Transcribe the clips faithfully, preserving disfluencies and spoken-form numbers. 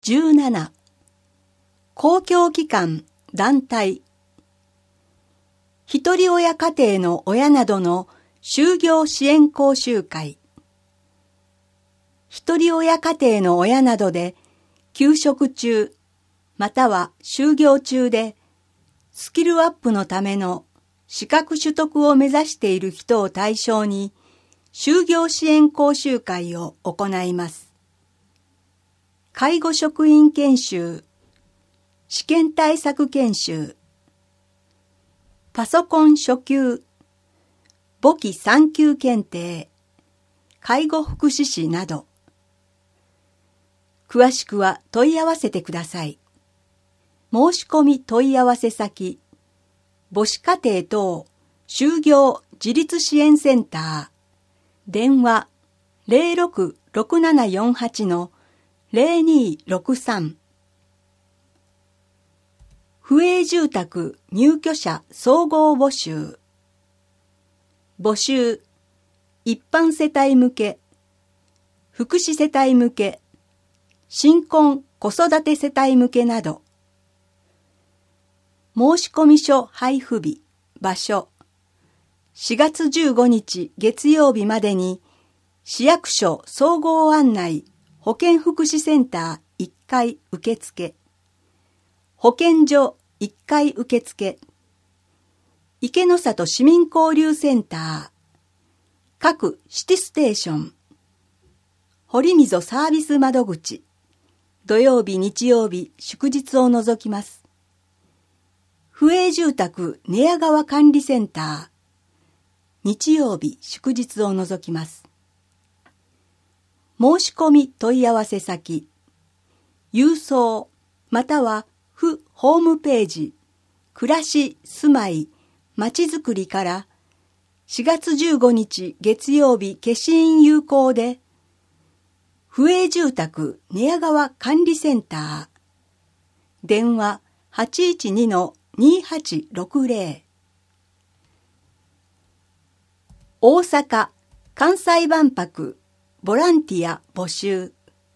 じゅうなな、公共機関、団体。ひとり親家庭の親などの就業支援講習会。ひとり親家庭の親などで休職中、または就業中でスキルアップのための資格取得を目指している人を対象に就業支援講習会を行います。介護職員研修、試験対策研修、パソコン初級、簿記さん級検定、介護福祉士など。詳しくは問い合わせてください。申し込み問い合わせ先、母子家庭等就業自立支援センター、電話 ゼロろく ろくななよんはち のゼロにろくさん。府営住宅入居者総合募集。募集、一般世帯向け、福祉世帯向け、新婚子育て世帯向けなど。申込書配布日、場所、しがつじゅうごにち月曜日までに、市役所総合案内保健福祉センターいっかい受付、保健所いっかい受付、池の里市民交流センター、各シティステーション、堀溝サービス窓口、土曜日日曜日祝日を除きます。府営住宅寝屋川管理センター、日曜日祝日を除きます。申し込み問い合わせ先、郵送または府ホームページ、暮らし住まいまちづくりからしがつじゅうごにち月曜日消印有効で、府営住宅寝屋川管理センター、電話 はちいちにのにはちろくゼロ。大阪・関西万博ボランティア募集。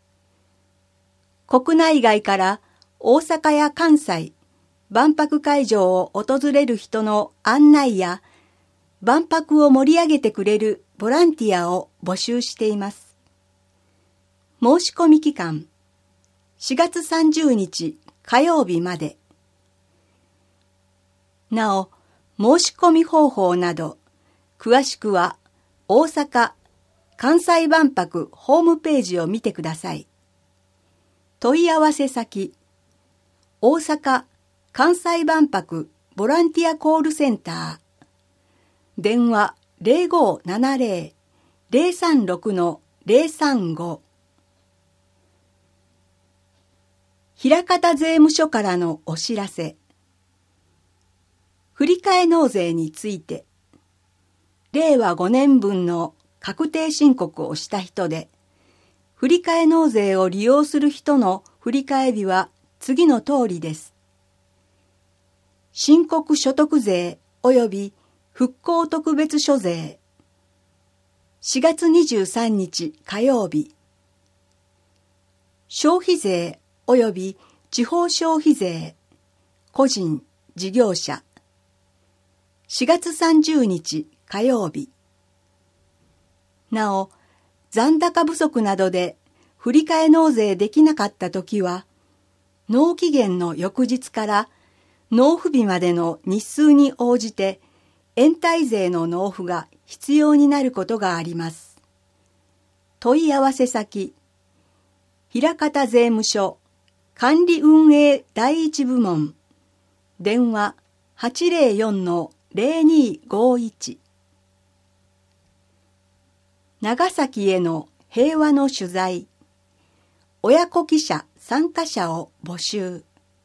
国内外から大阪や関西、万博会場を訪れる人の案内や万博を盛り上げてくれるボランティアを募集しています。申し込み期間、しがつさんじゅうにち火曜日まで。なお、申し込み方法など、詳しくは大阪・関西万博ホームページを見てください。問い合わせ先、大阪・関西万博ボランティアコールセンター、電話 ゼロごななゼロ ゼロさんろくのゼロさんご。枚方税務署からのお知らせ。振替納税について、れいわごねんぶんの確定申告をした人で、振替納税を利用する人の振替日は次の通りです。申告所得税及び復興特別所税、しがつにじゅうさんにち火曜日。消費税及び地方消費税、個人、事業者、しがつさんじゅうにち火曜日。なお、残高不足などで振替納税できなかったときは、納期限の翌日から納付日までの日数に応じて延滞税の納付が必要になることがあります。問い合わせ先、枚方税務署管理運営第一部門、電話 はちゼロよんのゼロにごいち。長崎への平和の取材、親子記者参加者を募集。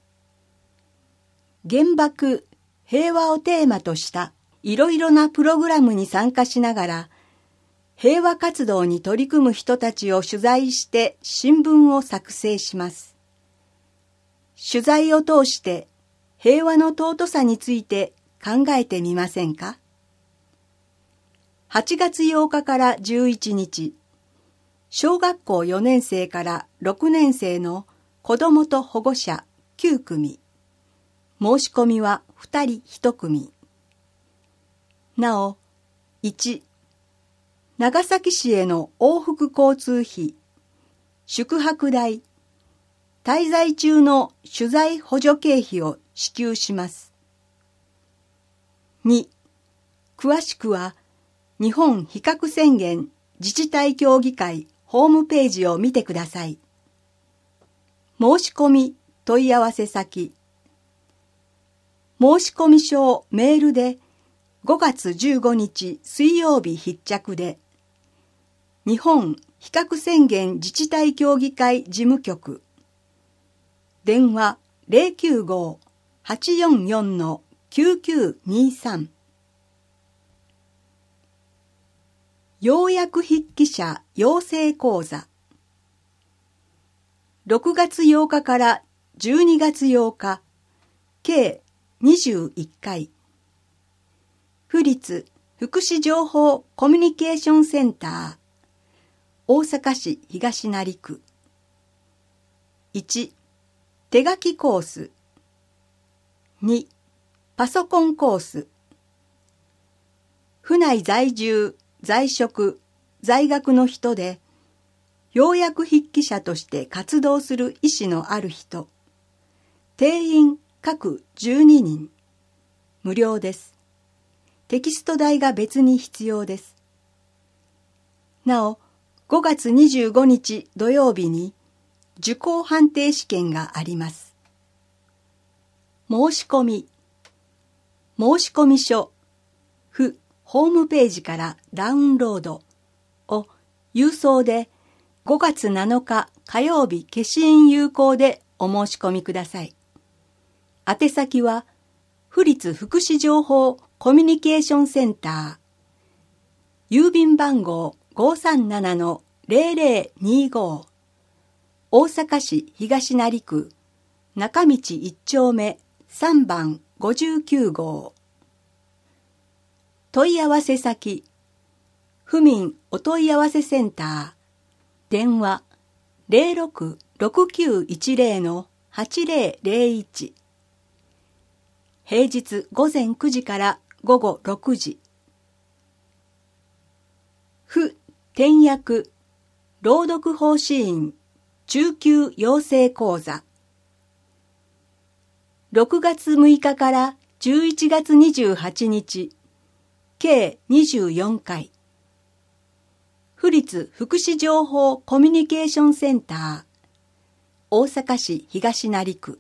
原爆、平和をテーマとしたいろいろなプログラムに参加しながら、平和活動に取り組む人たちを取材して新聞を作成します。取材を通して平和の尊さについて考えてみませんか？はちがつようかからじゅういちにち、小学校よねんせいからろくねんせいの子どもと保護者きゅうくみ、申し込みはふたりいちくみ。なお、いち、長崎市への往復交通費、宿泊代、滞在中の取材補助経費を支給します。に、詳しくは日本非核宣言自治体協議会ホームページを見てください。申し込み問い合わせ先、申込書をメールでごがつじゅうごにち水曜日必着で、日本非核宣言自治体協議会事務局、電話 ゼロきゅうご はちよんよん きゅうきゅうにさん。要約筆記者養成講座、ろくがつようかからじゅうにがつようか、計にじゅういっかい。府立福祉情報コミュニケーションセンター、大阪市東成区。いち、手書きコース。に、パソコンコース。府内在住、在職、在学の人で、要約筆記者として活動する意思のある人。定員各じゅうににん。無料です。テキスト代が別に必要です。なお、ごがつにじゅうごにち土曜日に受講判定試験があります。申し込み、申込書、府ホームページからダウンロードを郵送でごがつなのか火曜日消印有効でお申し込みください。宛先は府立福祉情報コミュニケーションセンター、郵便番号 ごさんななのゼロゼロにご、大阪市東成区中道いっちょうめさんばんごじゅうきゅうごう。問い合わせ先、府民お問い合わせセンター、電話 ゼロろく ろくきゅういちゼロ はちゼロゼロいち。平日午前くじから午後ろくじ。府転訳朗読奉仕員中級養成講座、ろくがつむいかからじゅういちがつにじゅうはちにち、計にじゅうよんかい。府立福祉情報コミュニケーションセンター、大阪市東成区。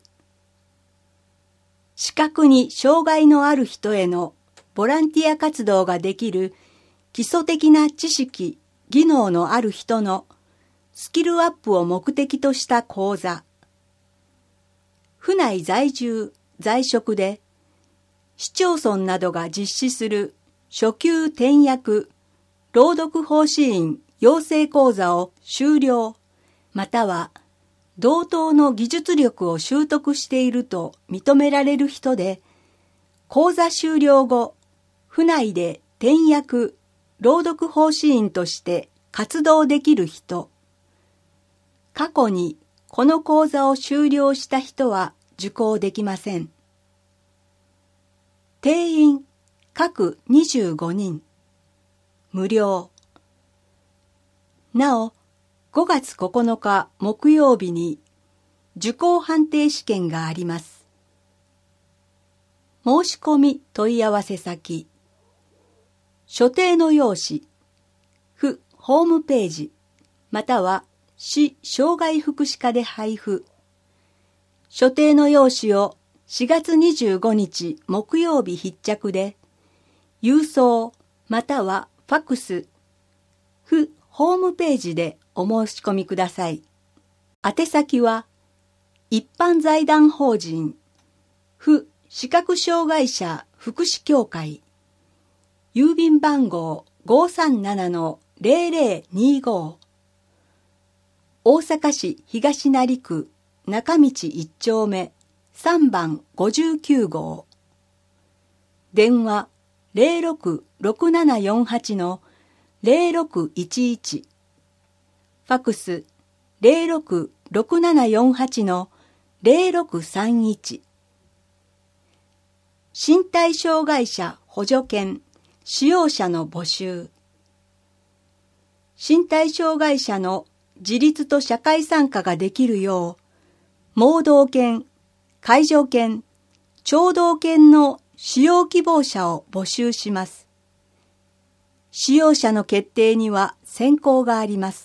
視覚に障害のある人へのボランティア活動ができる基礎的な知識・技能のある人のスキルアップを目的とした講座。府内在住・在職で市町村などが実施する初級転訳朗読奉仕員養成講座を修了、または同等の技術力を習得していると認められる人で、講座修了後、府内で転訳朗読奉仕員として活動できる人。過去にこの講座を修了した人は受講できません。定員各にじゅうごにん。無料。なお、ごがつここのか木曜日に受講判定試験があります。申し込み問い合わせ先、所定の用紙、府ホームページ、または市障害福祉課で配布。所定の用紙をしがつにじゅうごにち木曜日必着で、郵送またはファクス、府ホームページでお申し込みください。宛先は、一般財団法人、府視覚障害者福祉協会、郵便番号 ごさんななのゼロゼロにご、大阪市東成区中道いっちょうめさんばんごじゅうきゅうごう、電話ゼロろく ろくななよんはちのゼロろくいちいち、ファクスゼロろくろくななよんはちのゼロろくさんいち。身体障害者補助犬使用者の募集。身体障害者の自立と社会参加ができるよう、盲導犬、介助犬、聴導犬の使用希望者を募集します。使用者の決定には選考があります。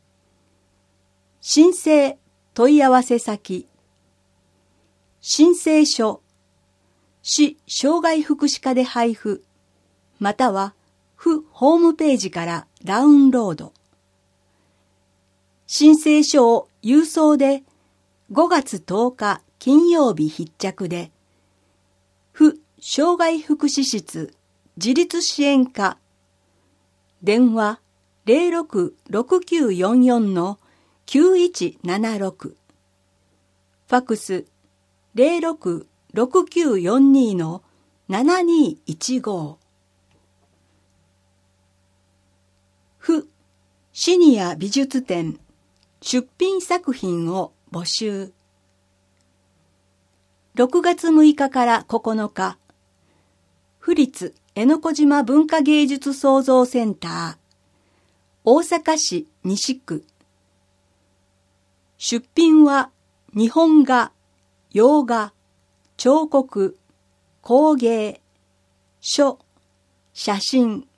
申請問い合わせ先、申請書、市障害福祉課で配布、または府ホームページからダウンロード。申請書を郵送でごがつとおか金曜日必着で、府障害福祉室自立支援課、電話 ゼロろくろくきゅうよんよんのきゅういちななろく、ファクスゼロろくろくきゅうよんにのななにいちご。府シニア美術展出品作品を募集。ろくがつむいかからここのか、府立江ノ小島文化芸術創造センター、大阪市西区。出品は日本画、洋画、彫刻、工芸、書、写真。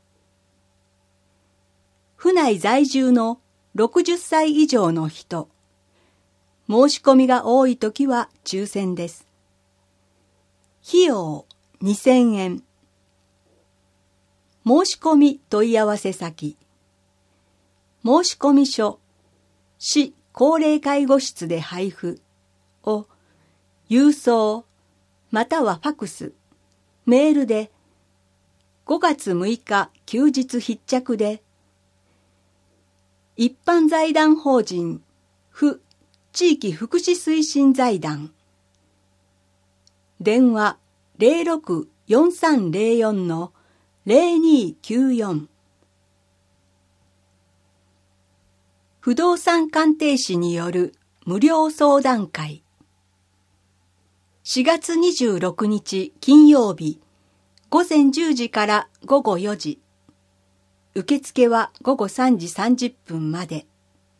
府内在住のろくじゅっさい以上の人。申し込みが多いときは抽選です。費用にせんえん。申し込み問い合わせ先。申込書、市高齢介護室で配布を郵送またはファクス、メールでごがつむいか休日必着で、一般財団法人府地域福祉推進財団、電話 ゼロろくよんさんゼロよんのゼロにきゅうよん。不動産鑑定士による無料相談会。しがつにじゅうろくにち金曜日、ごぜんじゅうじからごごよじ。受付はごごさんじさんじゅっぷんまで。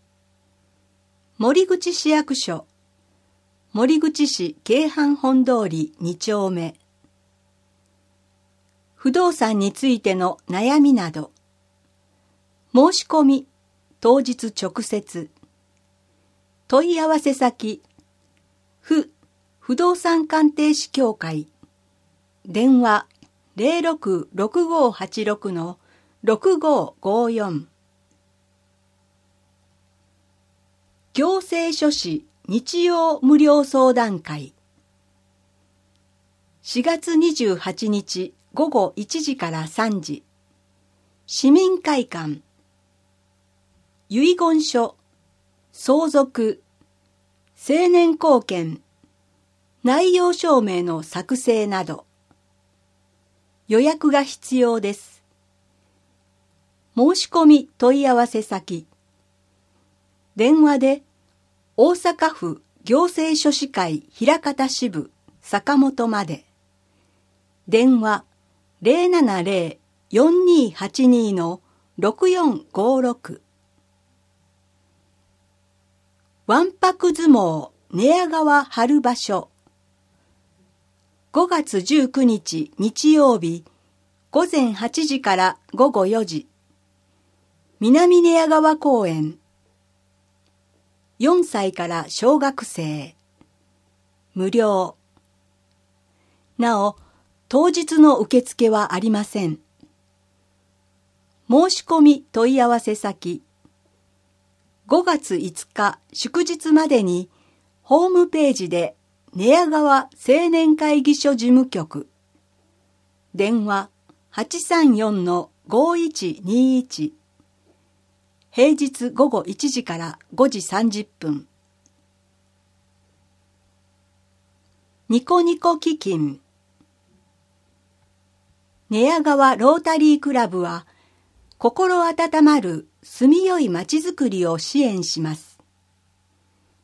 森口市役所、森口市京阪本通りにちょうめ。不動産についての悩みなど、申し込み、当日直接。問い合わせ先、府不動産鑑定士協会。電話ゼロろくろくごはちろくのろくごごよん。行政書士日曜無料相談会。しがつにじゅうはちにちごごいちじからさんじ。市民会館。遺言書、相続、成年後見、内容証明の作成など。予約が必要です。申し込み問い合わせ先。電話で大阪府行政書士会枚方支部坂本まで。電話 ゼロななゼロ よんにはちに のろくよんごろく。わんぱく相撲寝屋川春場所。ごがつじゅうくにち日曜日、ごぜんはちじからごごよじ。南寝屋川公園。よんさいから小学生。無料。なお、当日の受付はありません。申し込み問い合わせ先。ごがついつか祝日までにホームページで寝屋川青年会議所事務局。電話はちさんよんのごいちにいち。平日ごごいちじからごじさんじゅっぷん。ニコニコ基金。寝屋川ロータリークラブは心温まる住みよいまちづくりを支援します。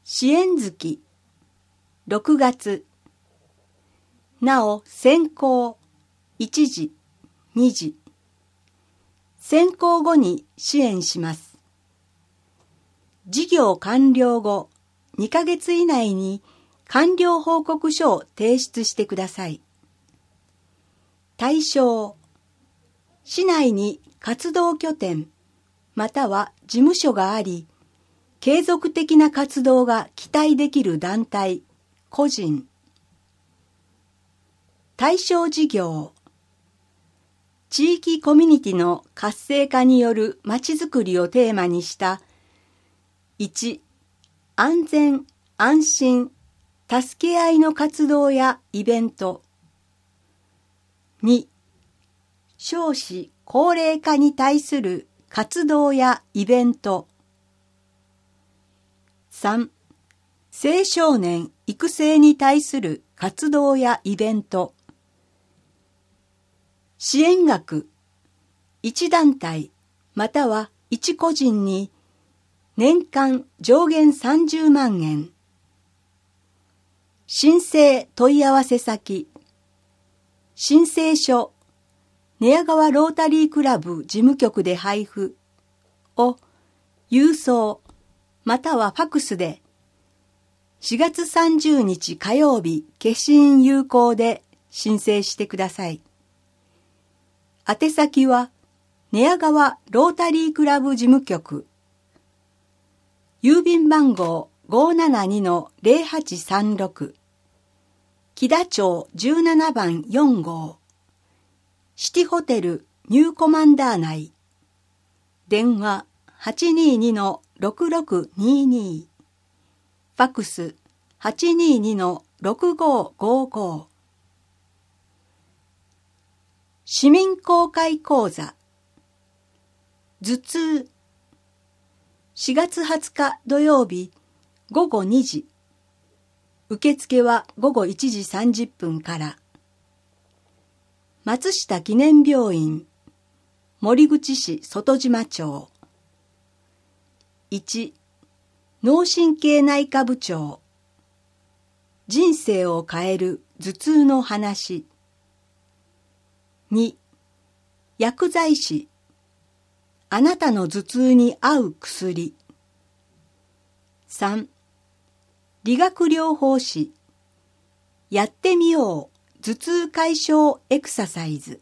支援月、ろくがつ。なお、選考、いちじ、にじ。選考後に支援します。事業完了後、にかげつ以内に完了報告書を提出してください。対象、市内に活動拠点、または事務所があり、継続的な活動が期待できる団体、個人。対象事業、地域コミュニティの活性化によるまちづくりをテーマにしたいち. 安全・安心・助け合いの活動やイベント。に. 少子高齢化に対する活動やイベント。さん. 青少年育成に対する活動やイベント。支援額、いち団体またはいち個人に年間上限さんじゅうまんえん。申請問い合わせ先、申請書、寝屋川ロータリークラブ事務局で配布を郵送またはファクスでしがつさんじゅうにち火曜日消印有効で申請してください。宛先は寝屋川ロータリークラブ事務局、郵便番号 ごーななにのぜろはちさんろく、木田町じゅうななばんよん号、シティホテルニューコマンダー内、電話 はちにーにのろくろくにーにー、ファクス はちにーにのろくごーごーごー。市民公開講座、頭痛、しがつはつか土曜日ごごにじ、受付はごごいちじさんじゅっぷんから。松下記念病院、森口市外島町。いち. 脳神経内科部長、人生を変える頭痛の話。に. 薬剤師、あなたの頭痛に合う薬。さん. 理学療法士、やってみよう頭痛解消エクササイズ。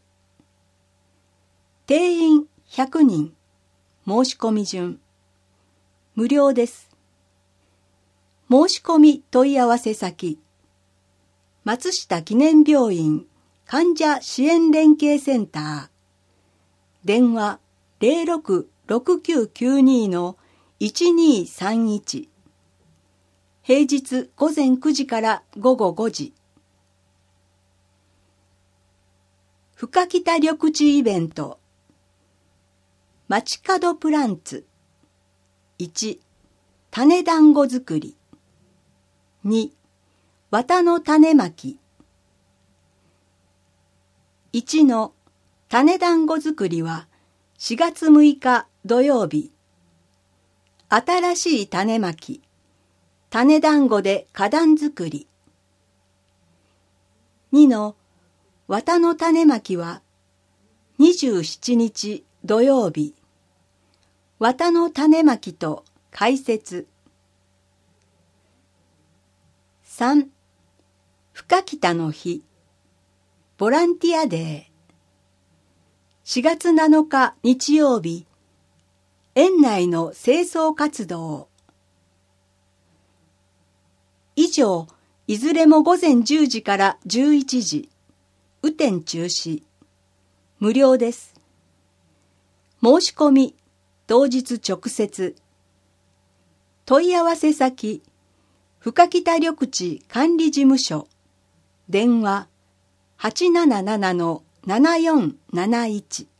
定員ひゃくにん、申し込み順。無料です。申し込み問い合わせ先、松下記念病院患者支援連携センター、電話 ぜろろくろくきゅうきゅうにのいちにーさんいち、平日午前くじから午後ごじ。深北緑地イベント、街角プランツ。いち. 種団子作り。に. 綿の種まき。いちの種団子作りはしがつむいか土曜日。新しい種まき、種団子で花壇作り。にの綿の種まきはにじゅうしちにち土曜日。綿の種まきと解説。さん. 深北の日、ボランティアデー。しがつなのか日曜日、園内の清掃活動。以上、いずれも午前じゅうじからじゅういちじ、雨天中止。無料です。申し込み、当日直接。問い合わせ先、深北緑地管理事務所。電話 はちなななのななよんなないち。